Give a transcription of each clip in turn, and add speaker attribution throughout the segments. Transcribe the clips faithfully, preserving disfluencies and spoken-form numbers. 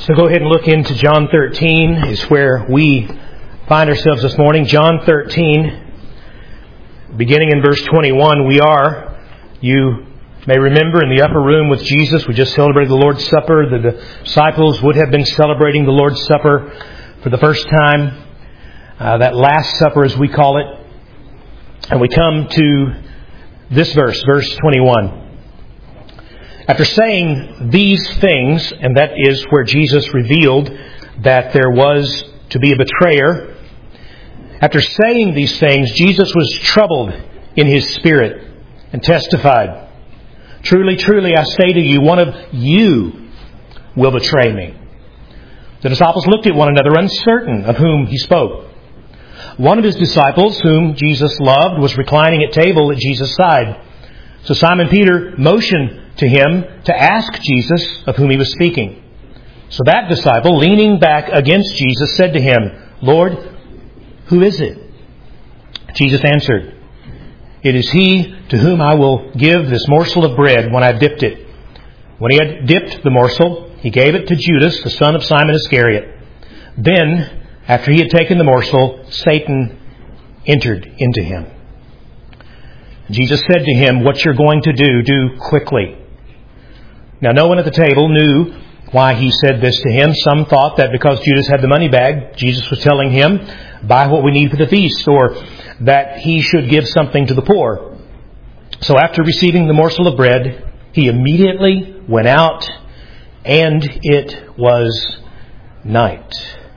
Speaker 1: So go ahead and look into John thirteen is where we find ourselves this morning. John thirteen, beginning in verse twenty-one, we are, you may remember, in the upper room with Jesus. We just celebrated the Lord's Supper. The disciples would have been celebrating the Lord's Supper for the first time. Uh, that Last Supper, as we call it. And we come to this verse, verse twenty-one. After saying these things, and that is where Jesus revealed that there was to be a betrayer. After saying these things, Jesus was troubled in His spirit and testified, "Truly, truly, I say to you, one of you will betray me." The disciples looked at one another, uncertain of whom He spoke. One of His disciples, whom Jesus loved, was reclining at table at Jesus' side. So Simon Peter motioned to him to ask Jesus of whom He was speaking. So that disciple, leaning back against Jesus, said to Him, "Lord, who is it?" Jesus answered, "It is he to whom I will give this morsel of bread when I have dipped it." When He had dipped the morsel, He gave it to Judas, the son of Simon Iscariot. Then, after He had taken the morsel, Satan entered into Him. Jesus said to him, "What you're going to do, do quickly." Now no one at the table knew why He said this to him. Some thought that because Judas had the money bag, Jesus was telling him, "Buy what we need for the feast," or that he should give something to the poor. So after receiving the morsel of bread, He immediately went out, and it was night.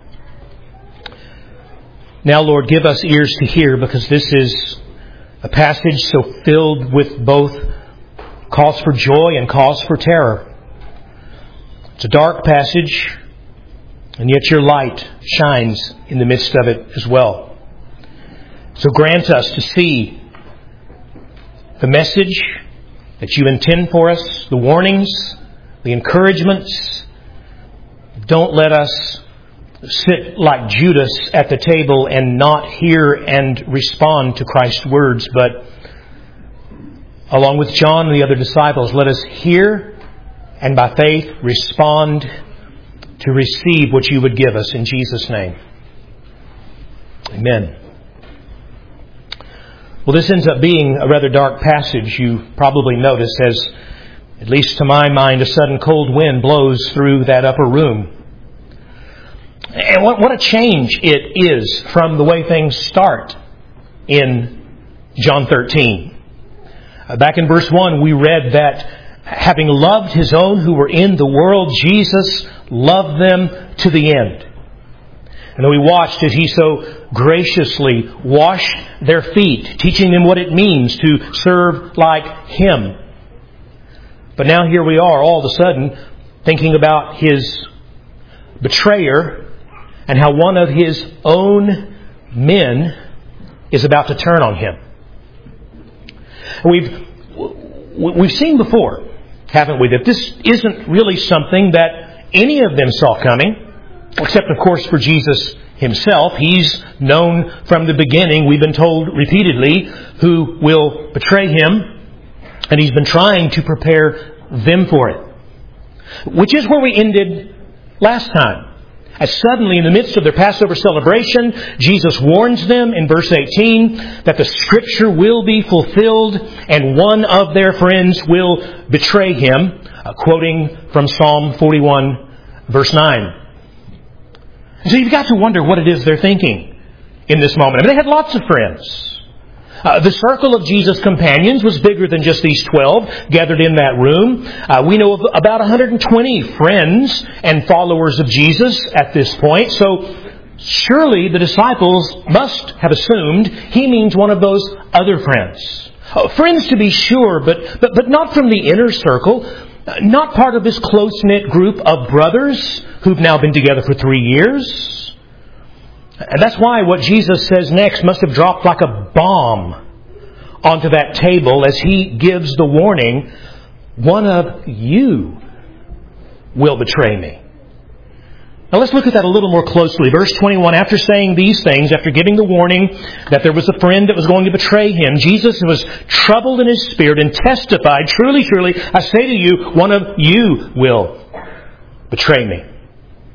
Speaker 1: Now, Lord, give us ears to hear, because this is a passage so filled with both cause for joy and cause for terror. It's a dark passage, and yet Your light shines in the midst of it as well. So grant us to see the message that You intend for us, the warnings, the encouragements. Don't let us sit like Judas at the table and not hear and respond to Christ's words, but along with John and the other disciples, let us hear and by faith respond to receive what You would give us in Jesus' name. Amen. Well, this ends up being a rather dark passage. You probably notice, as, at least to my mind, a sudden cold wind blows through that upper room. And what, what a change it is from the way things start in John thirteen. Uh, back in verse one, we read that having loved His own who were in the world, Jesus loved them to the end. And then we watched as He so graciously washed their feet, teaching them what it means to serve like Him. But now here we are, all of a sudden, thinking about His betrayer, and how one of His own men is about to turn on Him. We've we've seen before, haven't we, that this isn't really something that any of them saw coming, except, of course, for Jesus Himself. He's known from the beginning, we've been told repeatedly, who will betray Him, and He's been trying to prepare them for it. Which is where we ended last time. As suddenly, in the midst of their Passover celebration, Jesus warns them in verse eighteen that the Scripture will be fulfilled and one of their friends will betray Him, uh, quoting from Psalm forty-one, verse nine. So you've got to wonder what it is they're thinking in this moment. I mean, they had lots of friends. Uh, the circle of Jesus' companions was bigger than just these twelve gathered in that room. Uh, we know of about one hundred twenty friends and followers of Jesus at this point. So surely the disciples must have assumed He means one of those other friends. Uh, friends to be sure, but, but, but not from the inner circle. Uh, not part of this close-knit group of brothers who've now been together for three years. And that's why what Jesus says next must have dropped like a bomb onto that table as He gives the warning, "One of you will betray me." Now let's look at that a little more closely. Verse twenty-one, after saying these things, after giving the warning that there was a friend that was going to betray Him, Jesus was troubled in His spirit and testified, "Truly, truly, I say to you, one of you will betray me."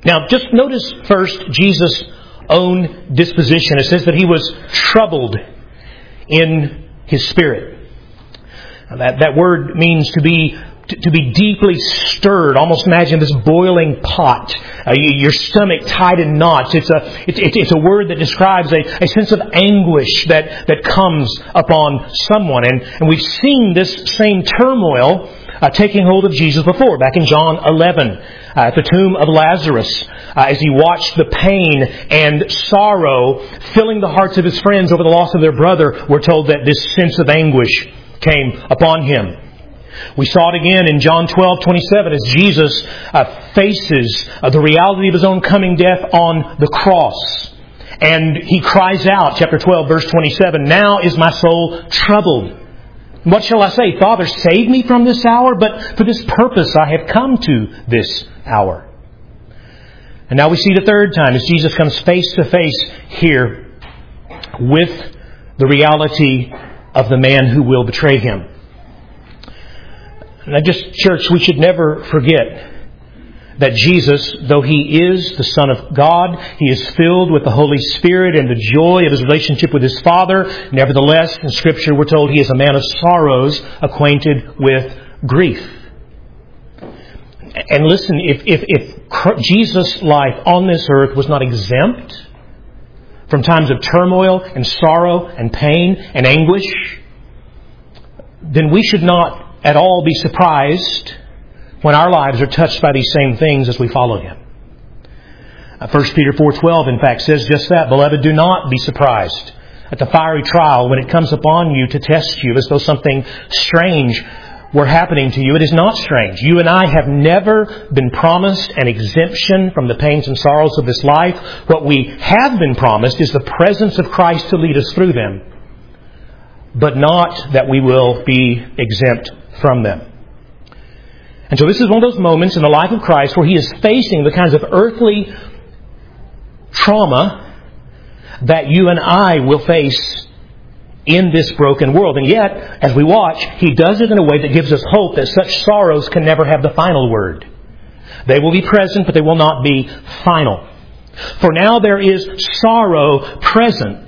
Speaker 1: Now, just notice first Jesus' own disposition. It says that He was troubled in His spirit. Now, that, that word means to be to, to be deeply stirred. Almost imagine this boiling pot. Uh, your stomach tied in knots. It's a it's, it's a word that describes a, a sense of anguish that, that comes upon someone. And, and we've seen this same turmoil Uh, taking hold of Jesus before, back in John eleven, uh, at the tomb of Lazarus, uh, as He watched the pain and sorrow filling the hearts of His friends over the loss of their brother. We're told that this sense of anguish came upon Him. We saw it again in John twelve twenty-seven as Jesus uh, faces uh, the reality of His own coming death on the cross. And He cries out, chapter twelve, verse twenty-seven, "Now is my soul troubled. What shall I say? Father, save me from this hour, but for this purpose I have come to this hour." And now we see the third time as Jesus comes face to face here with the reality of the man who will betray Him. And I just, church, we should never forget that Jesus, though He is the Son of God, He is filled with the Holy Spirit and the joy of His relationship with His Father. Nevertheless, in Scripture we're told He is a man of sorrows, acquainted with grief. And listen, if, if, if Jesus' life on this earth was not exempt from times of turmoil and sorrow and pain and anguish, then we should not at all be surprised when our lives are touched by these same things as we follow Him. First Peter four twelve, in fact, says just that. "Beloved, do not be surprised at the fiery trial when it comes upon you to test you as though something strange were happening to you. It is not strange. You and I have never been promised an exemption from the pains and sorrows of this life. What we have been promised is the presence of Christ to lead us through them, but not that we will be exempt from them." And so this is one of those moments in the life of Christ where He is facing the kinds of earthly trauma that you and I will face in this broken world. And yet, as we watch, He does it in a way that gives us hope that such sorrows can never have the final word. They will be present, but they will not be final. For now there is sorrow present.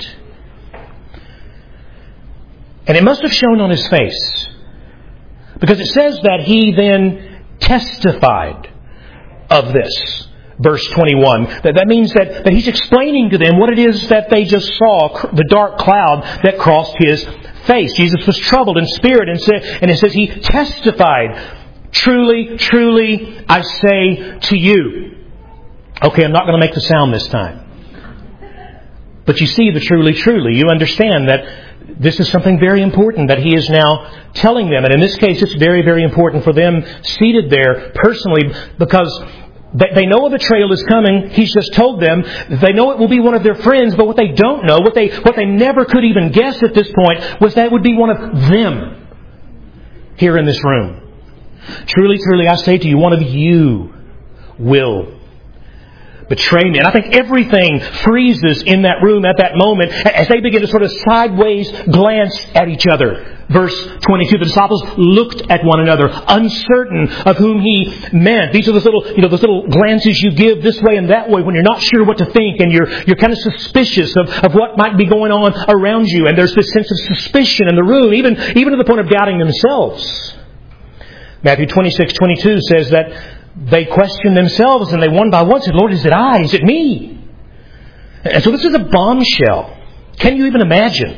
Speaker 1: And it must have shown on His face. Because it says that He then testified of this. Verse twenty-one. That, that means that, that He's explaining to them what it is that they just saw, the dark cloud that crossed His face. Jesus was troubled in spirit, and, said, and it says He testified, "Truly, truly, I say to you." Okay, I'm not going to make the sound this time. But you see the truly, truly. You understand that this is something very important that He is now telling them. And in this case, it's very, very important for them seated there personally, because they know a betrayal is coming. He's just told them. They know it will be one of their friends, but what they don't know, what they, what they never could even guess at this point, was that it would be one of them here in this room. "Truly, truly, I say to you, one of you will betray me." And I think everything freezes in that room at that moment as they begin to sort of sideways glance at each other. Verse twenty-two, the disciples looked at one another, uncertain of whom He meant. These are those little, you know, those little glances you give this way and that way when you're not sure what to think, and you're you're kind of suspicious of, of what might be going on around you. And there's this sense of suspicion in the room, even, even to the point of doubting themselves. Matthew twenty-six twenty-two says that they questioned themselves, and they one by one said, "Lord, is it I? Is it me?" And so this is a bombshell. Can you even imagine?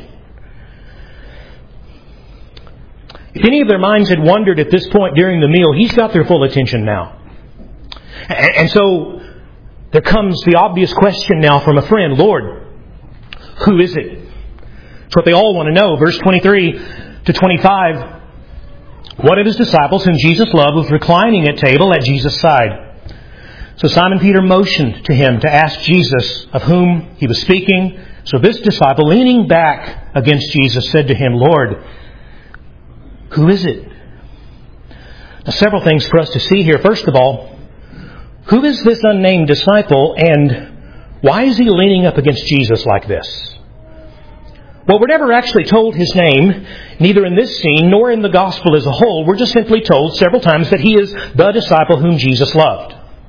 Speaker 1: If any of their minds had wandered at this point during the meal, He's got their full attention now. And so there comes the obvious question now from a friend, "Lord, who is it?" It's what they all want to know. Verse twenty-three to twenty-five. One of His disciples, whom Jesus loved, was reclining at table at Jesus' side. So Simon Peter motioned to him to ask Jesus of whom He was speaking. So this disciple, leaning back against Jesus, said to Him, "Lord, who is it?" Now, several things for us to see here. First of all, who is this unnamed disciple, and why is he leaning up against Jesus like this? Well, we're never actually told his name, neither in this scene nor in the gospel as a whole. We're just simply told several times that he is the disciple whom Jesus loved.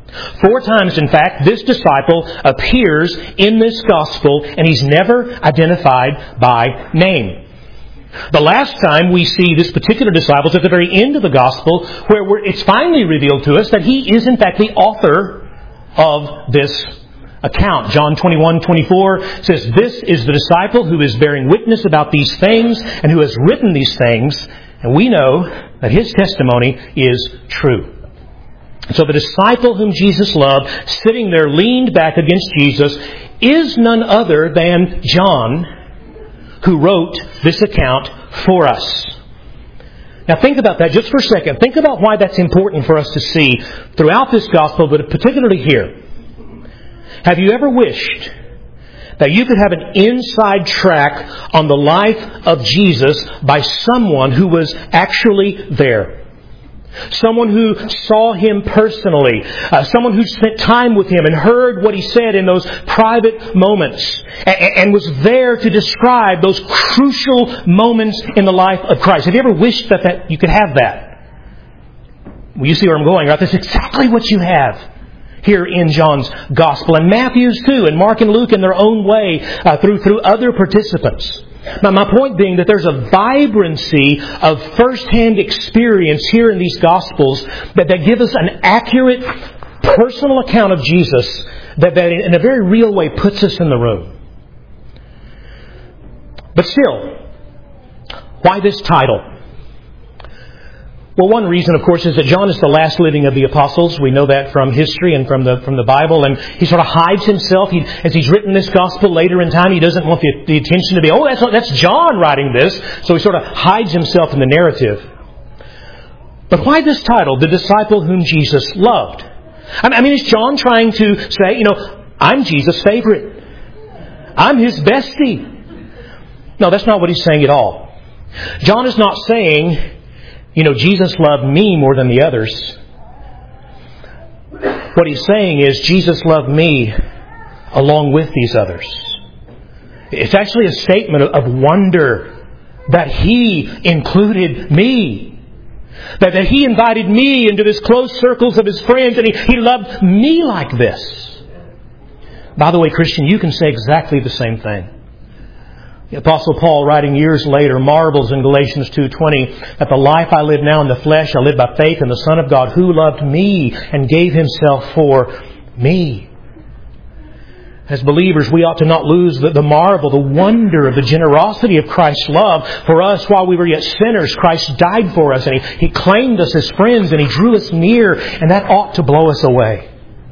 Speaker 1: Four times, in fact, this disciple appears in this Gospel, and he's never identified by name. The last time we see this particular disciple is at the very end of the Gospel, where we're, it's finally revealed to us that he is, in fact, the author of this account. John twenty-one twenty-four says, "This is the disciple who is bearing witness about these things and who has written these things, and we know that his testimony is true." So the disciple whom Jesus loved, sitting there leaned back against Jesus, is none other than John, who wrote this account for us. Now think about that just for a second. Think about why that's important for us to see throughout this Gospel, but particularly here. Have you ever wished that you could have an inside track on the life of Jesus by someone who was actually there? Someone who saw Him personally. Uh, someone who spent time with Him and heard what He said in those private moments. And, and was there to describe those crucial moments in the life of Christ. Have you ever wished that, that you could have that? Well, you see where I'm going, right? That's exactly what you have here in John's Gospel. And Matthew's too. And Mark and Luke in their own way uh, through, through other participants. Now, my point being that there's a vibrancy of first-hand experience here in these Gospels that, that give us an accurate, personal account of Jesus that, that in a very real way puts us in the room. But still, why this title? Well, one reason, of course, is that John is the last living of the apostles. We know that from history and from the from the Bible. And he sort of hides himself. He, as he's written this gospel later in time, he doesn't want the, the attention to be, oh, that's, that's John writing this. So he sort of hides himself in the narrative. But why this title, The Disciple Whom Jesus Loved? I mean, is John trying to say, you know, I'm Jesus' favorite. I'm His bestie. No, that's not what he's saying at all. John is not saying, you know, Jesus loved me more than the others. What he's saying is Jesus loved me along with these others. It's actually a statement of wonder that He included me. That, that He invited me into this close circles of His friends, and he, he loved me like this. By the way, Christian, you can say exactly the same thing. The Apostle Paul, writing years later, marvels in Galatians two twenty that the life I live now in the flesh, I live by faith in the Son of God who loved me and gave Himself for me. As believers, we ought to not lose the, the marvel, the wonder of the generosity of Christ's love for us while we were yet sinners. Christ died for us, and He, he claimed us as friends, and He drew us near, and that ought to blow us away.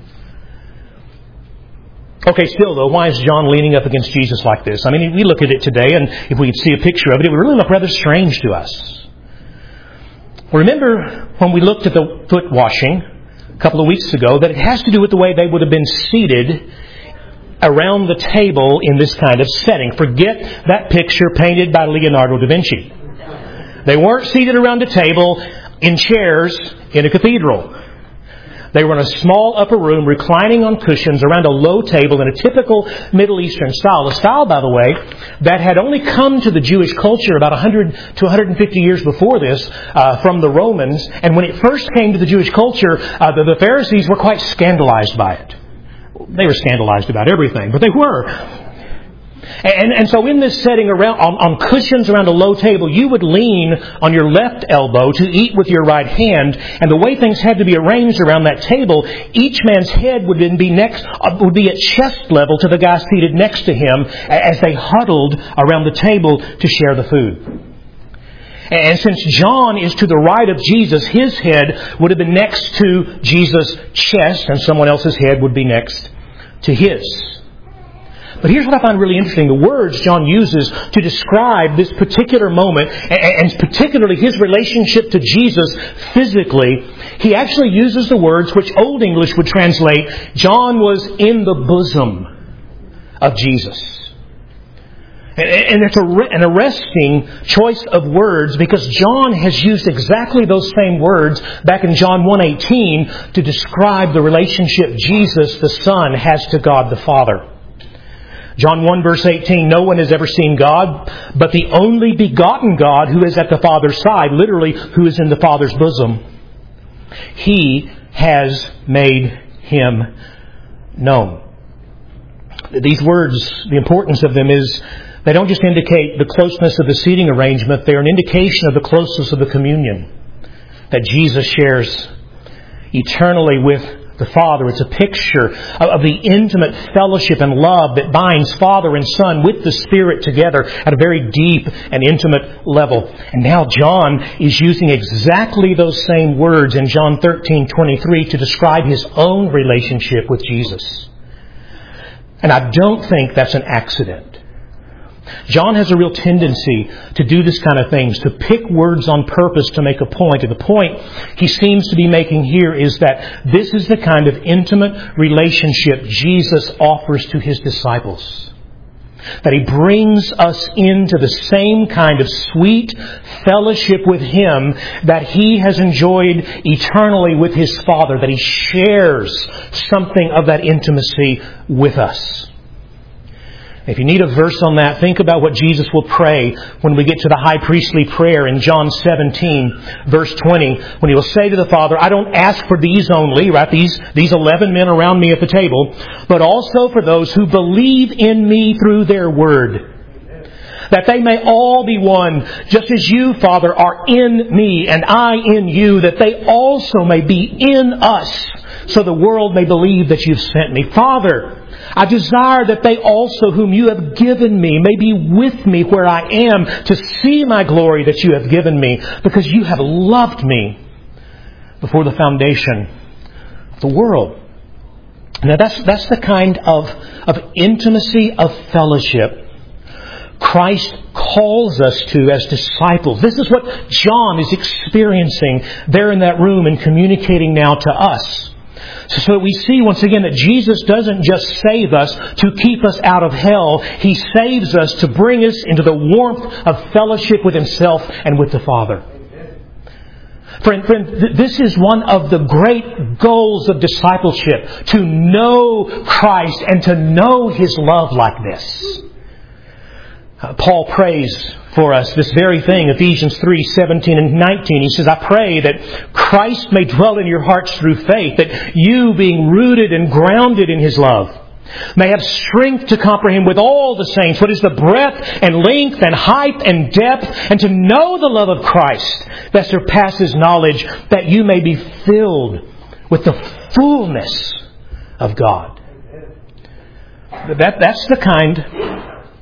Speaker 1: Okay, still though, why is John leaning up against Jesus like this? I mean, we look at it today, and if we could see a picture of it, it would really look rather strange to us. Remember when we looked at the foot washing a couple of weeks ago, that it has to do with the way they would have been seated around the table in this kind of setting. Forget that picture painted by Leonardo da Vinci. They weren't seated around a table in chairs in a cathedral. They were in a small upper room, reclining on cushions around a low table in a typical Middle Eastern style. A style, by the way, that had only come to the Jewish culture about one hundred to one hundred fifty years before this uh, from the Romans. And when it first came to the Jewish culture, uh, the, the Pharisees were quite scandalized by it. They were scandalized about everything, but they were. And, and so in this setting around on, on cushions around a low table, you would lean on your left elbow to eat with your right hand. And the way things had to be arranged around that table, each man's head would then be next would be at chest level to the guy seated next to him as they huddled around the table to share the food. And since John is to the right of Jesus, his head would have been next to Jesus' chest, and someone else's head would be next to his. But here's what I find really interesting. The words John uses to describe this particular moment, and particularly his relationship to Jesus physically, he actually uses the words which Old English would translate, John was in the bosom of Jesus. And it's an arresting choice of words because John has used exactly those same words back in John one eighteen to describe the relationship Jesus, the Son, has to God the Father. John one verse eighteen, no one has ever seen God, but the only begotten God who is at the Father's side, literally who is in the Father's bosom. He has made Him known. These words, the importance of them is they don't just indicate the closeness of the seating arrangement, they're an indication of the closeness of the communion that Jesus shares eternally with the Father. It's a picture of the intimate fellowship and love that binds Father and Son with the Spirit together at a very deep and intimate level. And now John is using exactly those same words in John thirteen twenty-three to describe his own relationship with Jesus. And I don't think that's an accident. John has a real tendency to do this kind of things, to pick words on purpose to make a point. And the point he seems to be making here is that this is the kind of intimate relationship Jesus offers to His disciples. That He brings us into the same kind of sweet fellowship with Him that He has enjoyed eternally with His Father. That He shares something of that intimacy with us. If you need a verse on that, think about what Jesus will pray when we get to the high priestly prayer in John seventeen, verse twenty, when He will say to the Father, I don't ask for these only, right? These, these eleven men around me at the table, but also for those who believe in me through their word. That they may all be one, just as you, Father, are in me and I in you, that they also may be in us, so the world may believe that you've sent me. Father, I desire that they also whom you have given me may be with me where I am, to see my glory that you have given me, because you have loved me before the foundation of the world. Now that's, that's the kind of, of intimacy, of fellowship Christ calls us to as disciples. This is what John is experiencing there in that room and communicating now to us. So that we see once again that Jesus doesn't just save us to keep us out of hell. He saves us to bring us into the warmth of fellowship with Himself and with the Father. Friend, friend, this is one of the great goals of discipleship, to know Christ and to know His love like this. Uh, Paul prays for us this very thing, Ephesians three seventeen and nineteen. He says, I pray that Christ may dwell in your hearts through faith, that you, being rooted and grounded in His love, may have strength to comprehend with all the saints what is the breadth and length and height and depth, and to know the love of Christ that surpasses knowledge, that you may be filled with the fullness of God. That, that's the kind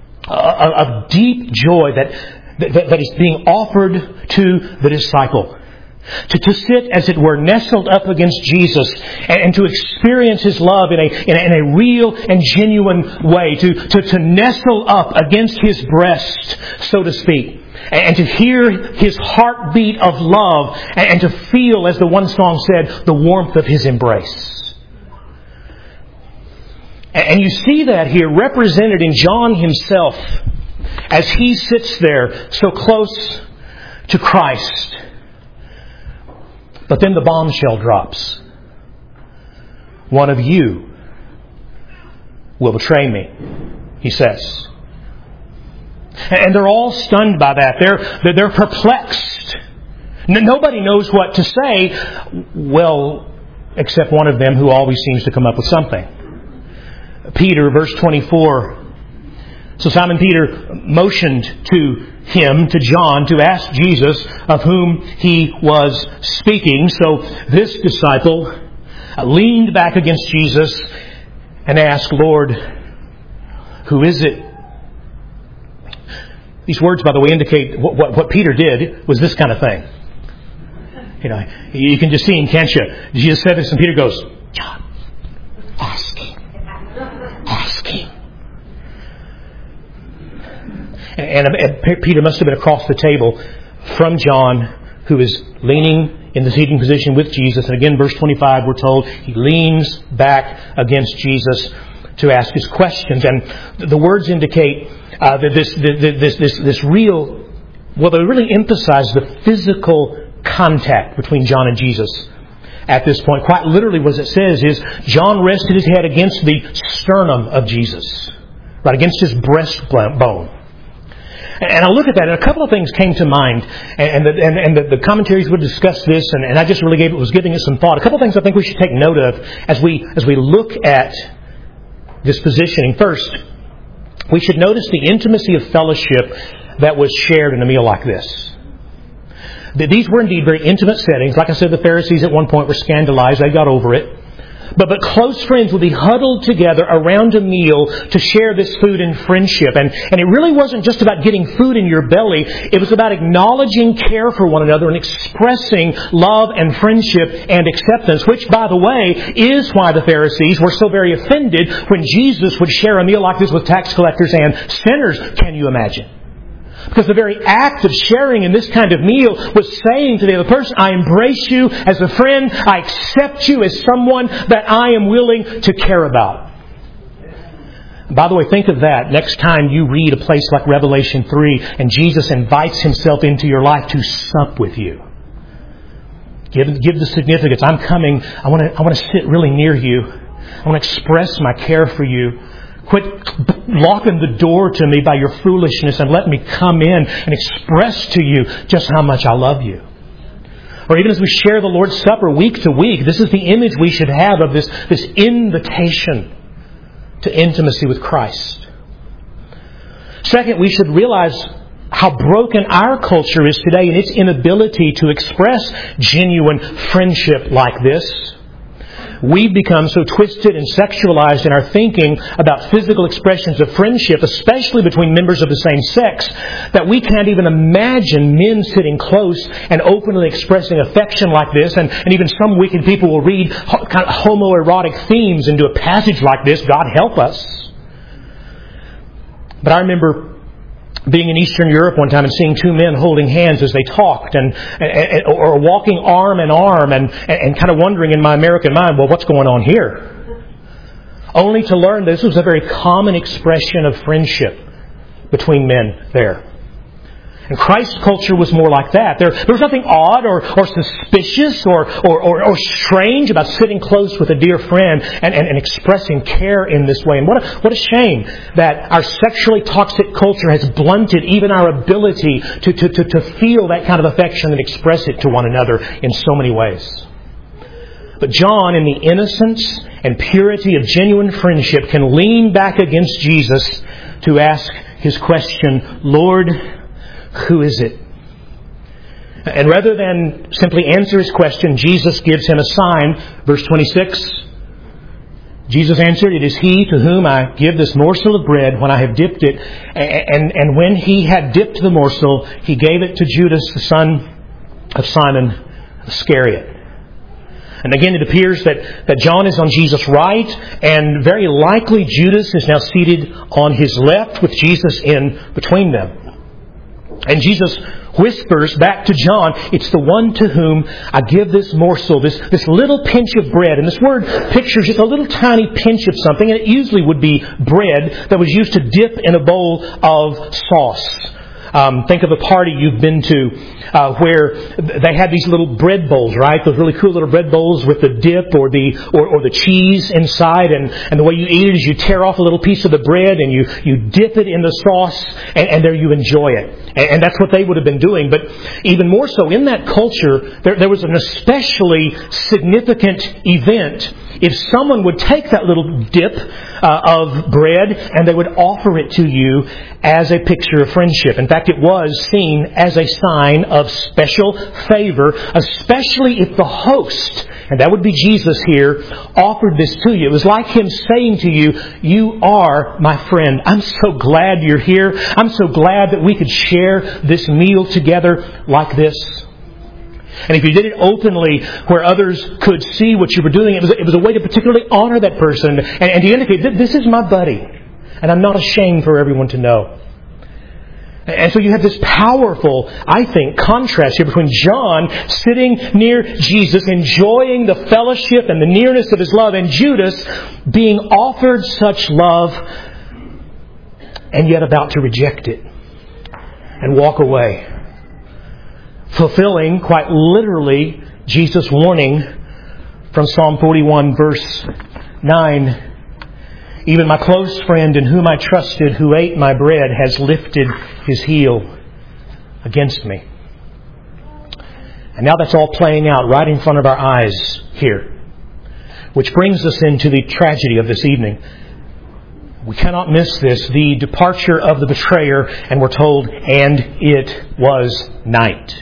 Speaker 1: of deep joy that, that, that is being offered to the disciple. To, to sit, as it were, nestled up against Jesus and, and to experience His love in a, in a, in a real and genuine way. To, to, to nestle up against His breast, so to speak. And, and to hear His heartbeat of love and, and to feel, as the one song said, the warmth of His embrace. And you see that here represented in John himself as he sits there so close to Christ. But then the bombshell drops. One of you will betray me, he says. And they're all stunned by that. They're, they're perplexed. Nobody knows what to say, well, except one of them who always seems to come up with something. Peter, verse twenty-four. So Simon Peter motioned to him, to John, to ask Jesus of whom he was speaking. So this disciple leaned back against Jesus and asked, Lord, who is it? These words, by the way, indicate what, what, what Peter did was this kind of thing. You know, you can just see him, can't you? Jesus said this and Peter goes, John, ask him. Ask him. And, and Peter must have been across the table from John, who is leaning in the seating position with Jesus. And again, verse twenty-five, we're told he leans back against Jesus to ask his questions. And the words indicate uh, that this, this, this, this real, well, they really emphasize the physical contact between John and Jesus. At this point, quite literally what it says is John rested his head against the sternum of Jesus, right against his breastbone. And I look at that, and a couple of things came to mind, and, and, the, and, and the, the commentaries would discuss this, and, and I just really gave, was giving it some thought. A couple of things I think we should take note of as we as we look at this positioning. First, we should notice the intimacy of fellowship that was shared in a meal like this. These were indeed very intimate settings. Like I said, the Pharisees at one point were scandalized. They got over it. But, but close friends would be huddled together around a meal to share this food in friendship. And, and it really wasn't just about getting food in your belly. It was about acknowledging care for one another and expressing love and friendship and acceptance, which, by the way, is why the Pharisees were so very offended when Jesus would share a meal like this with tax collectors and sinners. Can you imagine? Because the very act of sharing in this kind of meal was saying to the other person, I embrace you as a friend. I accept you as someone that I am willing to care about. By the way, think of that next time you read a place like Revelation three and Jesus invites Himself into your life to sup with you. Give, give the significance. I'm coming. I want to, I want to sit really near you. I want to express my care for you. Quit locking the door to me by your foolishness and let me come in and express to you just how much I love you. Or even as we share the Lord's Supper week to week, this is the image we should have of this, this invitation to intimacy with Christ. Second, we should realize how broken our culture is today in its inability to express genuine friendship like this. We've become so twisted and sexualized in our thinking about physical expressions of friendship, especially between members of the same sex, that we can't even imagine men sitting close and openly expressing affection like this. And, and even some wicked people will read ho- kind of homoerotic themes into a passage like this. God help us. But I remember being in Eastern Europe one time and seeing two men holding hands as they talked, and, and or walking arm in arm, and, and kind of wondering in my American mind, well, what's going on here? Only to learn this was a very common expression of friendship between men there. And Christ's culture was more like that. There, there was nothing odd or, or suspicious or, or, or, or strange about sitting close with a dear friend and, and, and expressing care in this way. And what a, what a shame that our sexually toxic culture has blunted even our ability to, to, to, to feel that kind of affection and express it to one another in so many ways. But John, in the innocence and purity of genuine friendship, can lean back against Jesus to ask his question, Lord, who is it? And rather than simply answer his question, Jesus gives him a sign. Verse twenty-six, Jesus answered, it is he to whom I give this morsel of bread when I have dipped it. And, and when he had dipped the morsel, he gave it to Judas, the son of Simon Iscariot. And again, it appears that, that John is on Jesus' right, and very likely Judas is now seated on his left with Jesus in between them. And Jesus whispers back to John, it's the one to whom I give this morsel, this, this little pinch of bread. And this word pictures just a little tiny pinch of something, and it usually would be bread that was used to dip in a bowl of sauce. Um, think of a party you've been to uh, where they had these little bread bowls, right? Those really cool little bread bowls with the dip or the or, or the cheese inside. And, and the way you eat it is you tear off a little piece of the bread and you, you dip it in the sauce, and, and there you enjoy it. And, and that's what they would have been doing. But even more so, in that culture, there, there was an especially significant event if someone would take that little dip uh, of bread and they would offer it to you as a picture of friendship. In fact, it was seen as a sign of special favor, especially if the host, and that would be Jesus here, offered this to you. It was like him saying to you, you are my friend. I'm so glad you're here. I'm so glad that we could share this meal together like this. And if you did it openly where others could see what you were doing, it was, it was a way to particularly honor that person and, and to indicate, this is my buddy, and I'm not ashamed for everyone to know. And so you have this powerful, I think, contrast here between John sitting near Jesus, enjoying the fellowship and the nearness of his love, and Judas being offered such love and yet about to reject it and walk away. Fulfilling, quite literally, Jesus' warning from Psalm forty-one, verse nine. Even my close friend in whom I trusted, who ate my bread, has lifted his heel against me. And now that's all playing out right in front of our eyes here. Which brings us into the tragedy of this evening. We cannot miss this. The departure of the betrayer, and we're told, and it was night.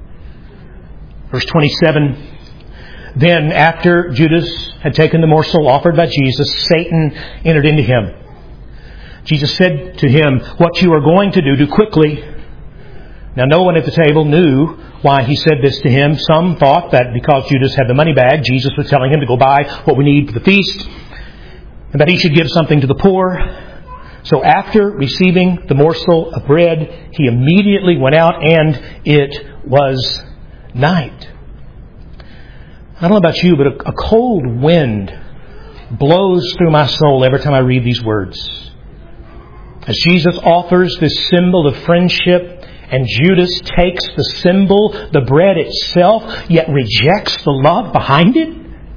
Speaker 1: Verse twenty-seven. Then, after Judas had taken the morsel offered by Jesus, Satan entered into him. Jesus said to him, "What you are going to do, do quickly." Now, no one at the table knew why he said this to him. Some thought that because Judas had the money bag, Jesus was telling him to go buy what we need for the feast, and that he should give something to the poor. So after receiving the morsel of bread, he immediately went out, and it was night. I don't know about you, but a, a cold wind blows through my soul every time I read these words. As Jesus offers this symbol of friendship, and Judas takes the symbol, the bread itself, yet rejects the love behind it.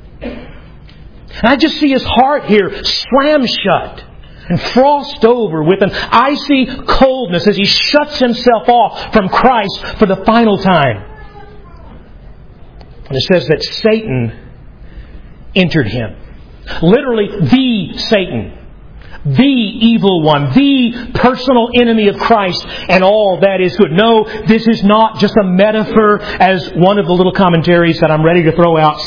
Speaker 1: And I just see his heart here slam shut and frost over with an icy coldness as he shuts himself off from Christ for the final time. And it says that Satan entered him. Literally, the Satan. The evil one. The personal enemy of Christ and all that is good. No, this is not just a metaphor, as one of the little commentaries that I'm ready to throw out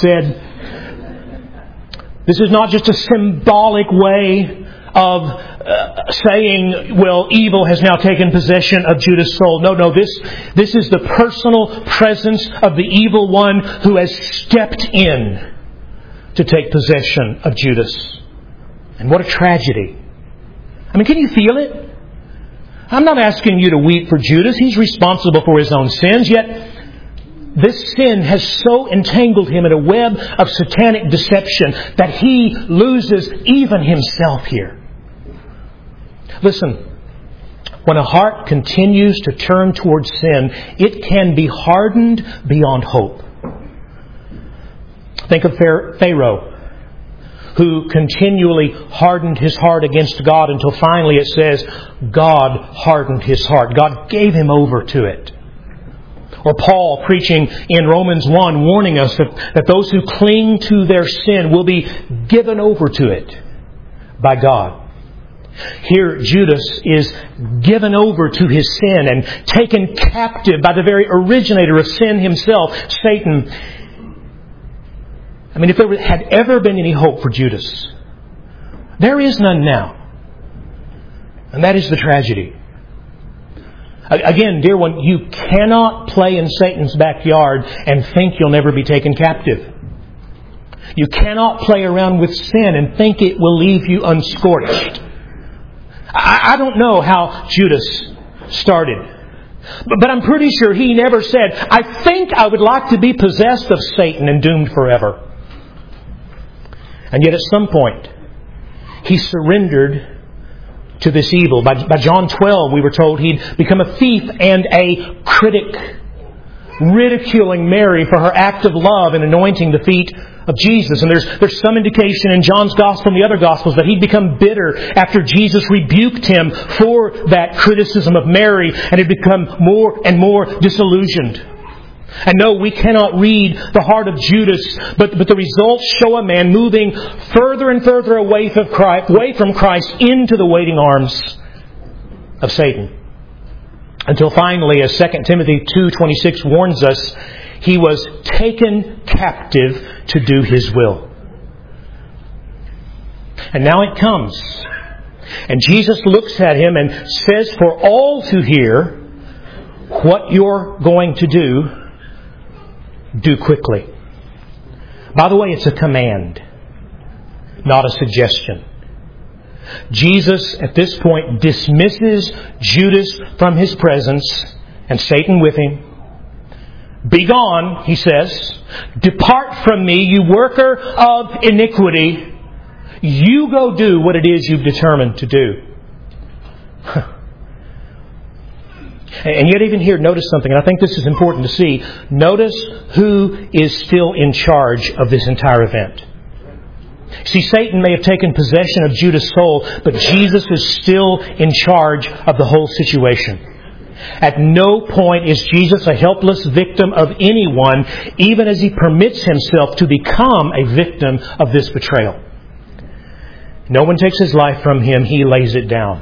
Speaker 1: said. This is not just a symbolic way of uh, saying, well, evil has now taken possession of Judas' soul. No, no, this, this is the personal presence of the evil one who has stepped in to take possession of Judas. And what a tragedy. I mean, can you feel it? I'm not asking you to weep for Judas. He's responsible for his own sins. Yet, this sin has so entangled him in a web of satanic deception that he loses even himself here. Listen, when a heart continues to turn towards sin, it can be hardened beyond hope. Think of Pharaoh, who continually hardened his heart against God until finally it says, God hardened his heart. God gave him over to it. Or Paul preaching in Romans one, warning us that, that those who cling to their sin will be given over to it by God. Here Judas is given over to his sin and taken captive by the very originator of sin himself, Satan. I mean, if there had ever been any hope for Judas, there is none now. And that is the tragedy. Again, dear one, you cannot play in Satan's backyard and think you'll never be taken captive. You cannot play around with sin and think it will leave you unscorched. I don't know how Judas started, but I'm pretty sure he never said, I think I would like to be possessed of Satan and doomed forever. And yet at some point, he surrendered to this evil. By, by John twelve, we were told he'd become a thief and a critic, ridiculing Mary for her act of love in anointing the feet of Jesus. And there's, there's some indication in John's Gospel and the other Gospels that he'd become bitter after Jesus rebuked him for that criticism of Mary, and had become more and more disillusioned. And no, we cannot read the heart of Judas, but, but the results show a man moving further and further away from Christ, away from Christ into the waiting arms of Satan. Until finally, as Second Timothy two twenty-six warns us, he was taken captive to do his will. And now it comes. And Jesus looks at him and says for all to hear, what you're going to do, do quickly. By the way, it's a command, not a suggestion. Jesus, at this point, dismisses Judas from his presence and Satan with him. Begone, he says. Depart from me, you worker of iniquity. You go do what it is you've determined to do. And yet even here, notice something, and I think this is important to see. Notice who is still in charge of this entire event. See, Satan may have taken possession of Judas' soul, but Jesus is still in charge of the whole situation. At no point is Jesus a helpless victim of anyone, even as He permits Himself to become a victim of this betrayal. No one takes His life from Him, He lays it down.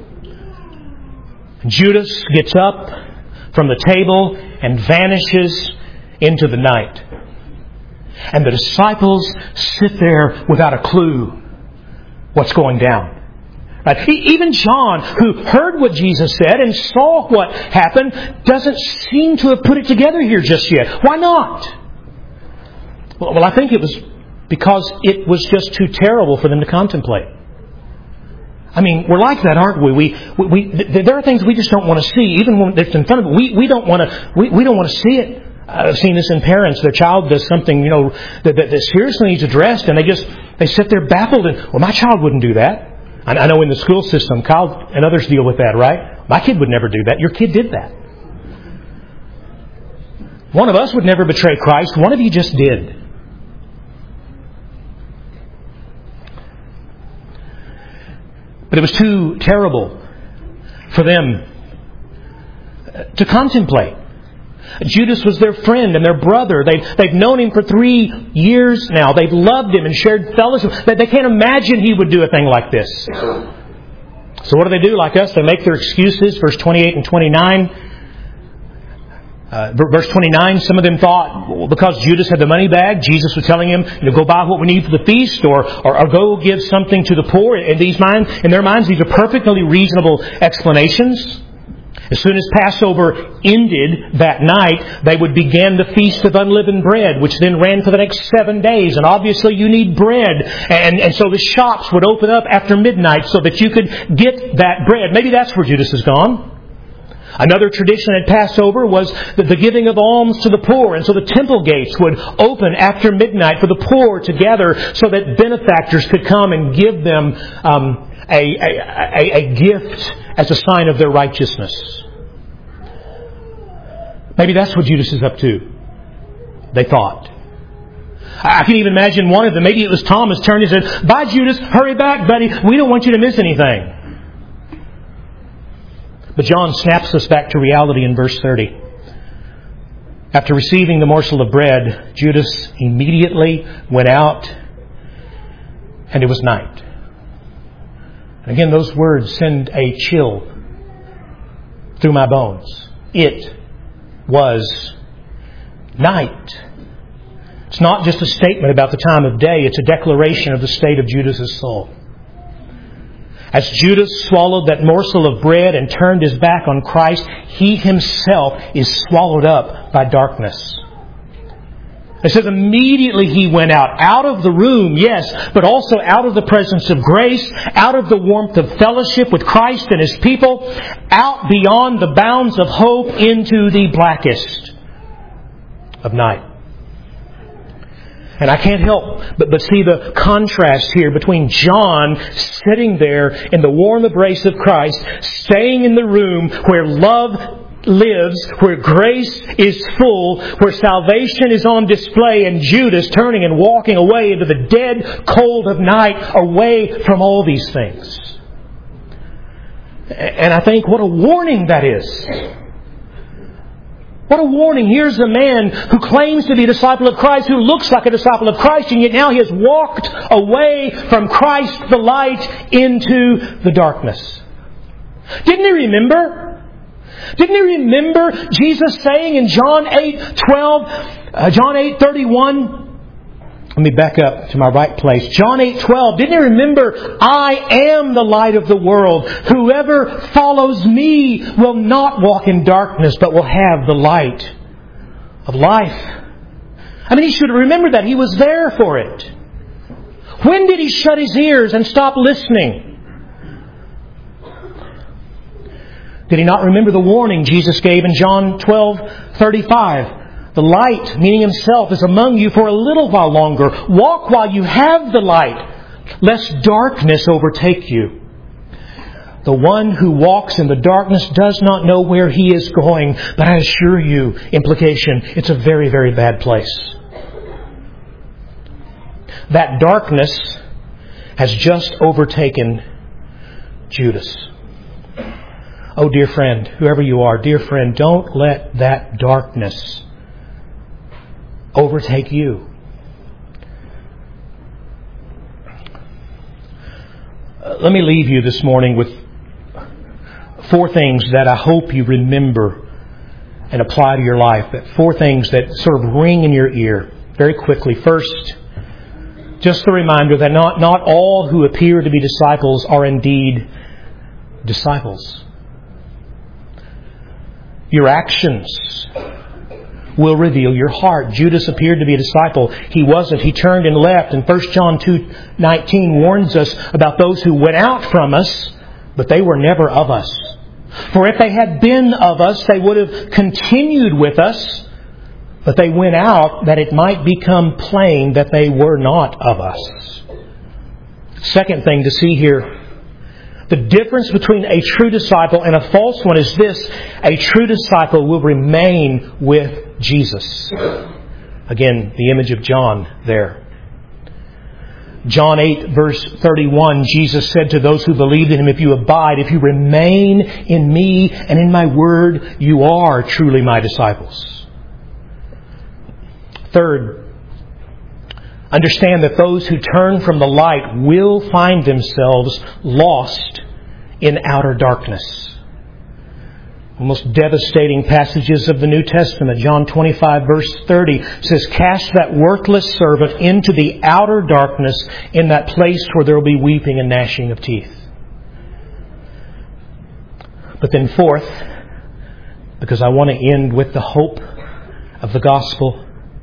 Speaker 1: Judas gets up from the table and vanishes into the night. And the disciples sit there without a clue what's going down. Right? Even John, who heard what Jesus said and saw what happened, doesn't seem to have put it together here just yet. Why not? Well, well, I think it was because it was just too terrible for them to contemplate. I mean, we're like that, aren't we? We, we, we there are things we just don't want to see, even when it's in front of us. We, we don't want to. We, we don't want to see it. I've seen this in parents. Their child does something, you know, that, that, that seriously needs addressed, and they just they sit there baffled. And well, my child wouldn't do that. I, I know in the school system, Kyle and others deal with that, right? My kid would never do that. Your kid did that. One of us would never betray Christ. One of you just did. But it was too terrible for them to contemplate. Judas was their friend and their brother. They've, they've known him for three years now. They've loved him and shared fellowship. They can't imagine he would do a thing like this. So what do they do like us? They make their excuses. Verse twenty-eight and twenty-nine. Uh, verse twenty-nine, some of them thought, well, because Judas had the money bag, Jesus was telling him, you know, go buy what we need for the feast, or, or, or go give something to the poor. In these minds, in their minds, these are perfectly reasonable explanations. As soon as Passover ended that night, they would begin the Feast of Unleavened Bread, which then ran for the next seven days. And obviously you need bread. And, and so the shops would open up after midnight so that you could get that bread. Maybe that's where Judas has gone. Another tradition at Passover was the giving of alms to the poor. And so the temple gates would open after midnight for the poor to gather so that benefactors could come and give them um, a, a, a, a gift as a sign of their righteousness. Maybe that's what Judas is up to, they thought. I can even imagine one of them, maybe it was Thomas, turned and said, "Bye, Judas, hurry back, buddy. We don't want you to miss anything." But John snaps us back to reality in verse thirty. After receiving the morsel of bread, Judas immediately went out, and it was night. And again, those words send a chill through my bones. It was night. It's not just a statement about the time of day. It's a declaration of the state of Judas' soul. As Judas swallowed that morsel of bread and turned his back on Christ, he himself is swallowed up by darkness. It says immediately he went out. Out of the room, yes, but also out of the presence of grace, out of the warmth of fellowship with Christ and His people, out beyond the bounds of hope into the blackest of night. And I can't help but, but see the contrast here between John sitting there in the warm embrace of Christ, staying in the room where love lives, where grace is full, where salvation is on display, and Judas turning and walking away into the dead cold of night, away from all these things. And I think what a warning that is. What a warning. Here's a man who claims to be a disciple of Christ, who looks like a disciple of Christ, and yet now he has walked away from Christ the light into the darkness. Didn't he remember? Didn't he remember Jesus saying in John eight twelve, uh, John eight thirty-one? Let me back up to my right place. John eight twelve. Didn't he remember, I am the light of the world. Whoever follows me will not walk in darkness, but will have the light of life. I mean, he should have remembered that. He was there for it. When did he shut his ears and stop listening? Did he not remember the warning Jesus gave in John twelve thirty-five? The light, meaning Himself, is among you for a little while longer. Walk while you have the light, lest darkness overtake you. The one who walks in the darkness does not know where he is going, but I assure you, implication, it's a very, very bad place. That darkness has just overtaken Judas. Oh, dear friend, whoever you are, dear friend, don't let that darkness overtake you. Uh, let me leave you this morning with four things that I hope you remember and apply to your life. But four things that sort of ring in your ear very quickly. First, just a reminder that not, not all who appear to be disciples are indeed disciples. Your actions will reveal your heart. Judas appeared to be a disciple. He wasn't. He turned and left. And First John two nineteen warns us about those who went out from us, but they were never of us. For if they had been of us, they would have continued with us, but they went out that it might become plain that they were not of us. Second thing to see here, the difference between a true disciple and a false one is this: a true disciple will remain with Jesus. Again, the image of John there. John eight verse thirty-one, Jesus said to those who believed in Him, if you abide, if you remain in me and in my word, you are truly my disciples. Third, understand that those who turn from the light will find themselves lost in outer darkness. The most devastating passages of the New Testament, John twenty-five verse thirty, says, cast that worthless servant into the outer darkness, in that place where there will be weeping and gnashing of teeth. But then fourth, because I want to end with the hope of the gospel,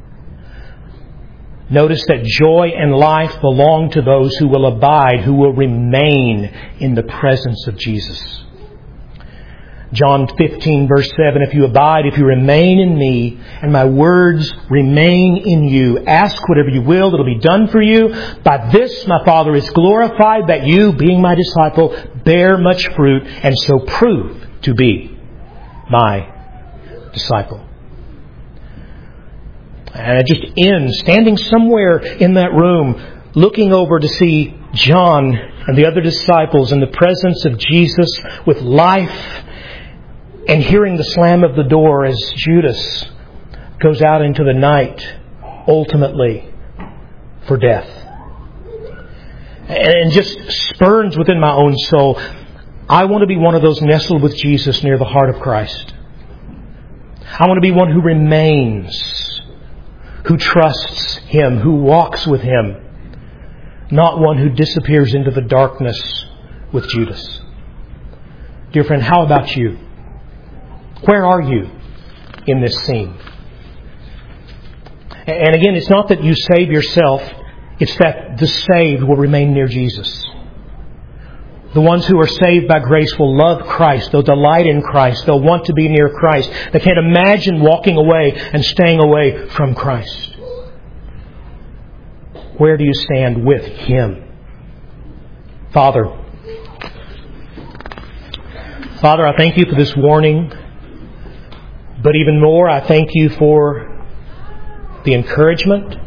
Speaker 1: notice that joy and life belong to those who will abide, who will remain in the presence of Jesus. John fifteen verse seven, if you abide, if you remain in me, and my words remain in you, ask whatever you will, it'll be done for you. By this my Father is glorified, that you, being my disciple, bear much fruit, and so prove to be my disciple. And I just end standing somewhere in that room, looking over to see John and the other disciples in the presence of Jesus with life, and hearing the slam of the door as Judas goes out into the night, ultimately for death. And just spurns within my own soul, I want to be one of those nestled with Jesus near the heart of Christ. I want to be one who remains, who trusts Him, who walks with Him, not one who disappears into the darkness with Judas. Dear friend, how about you? Where are you in this scene? And again, it's not that you save yourself, it's that the saved will remain near Jesus. The ones who are saved by grace will love Christ. They'll delight in Christ. They'll want to be near Christ. They can't imagine walking away and staying away from Christ. Where do you stand with Him? Father, Father, I thank You for this warning. But even more, I thank You for the encouragement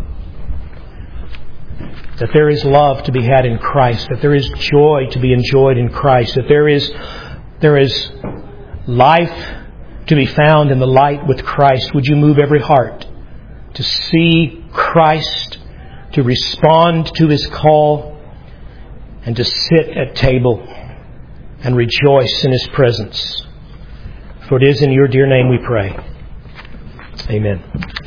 Speaker 1: that there is love to be had in Christ, that there is joy to be enjoyed in Christ, that there is there is life to be found in the light with Christ. Would You move every heart to see Christ, to respond to His call, and to sit at table and rejoice in His presence. For it is in Your dear name we pray. Amen.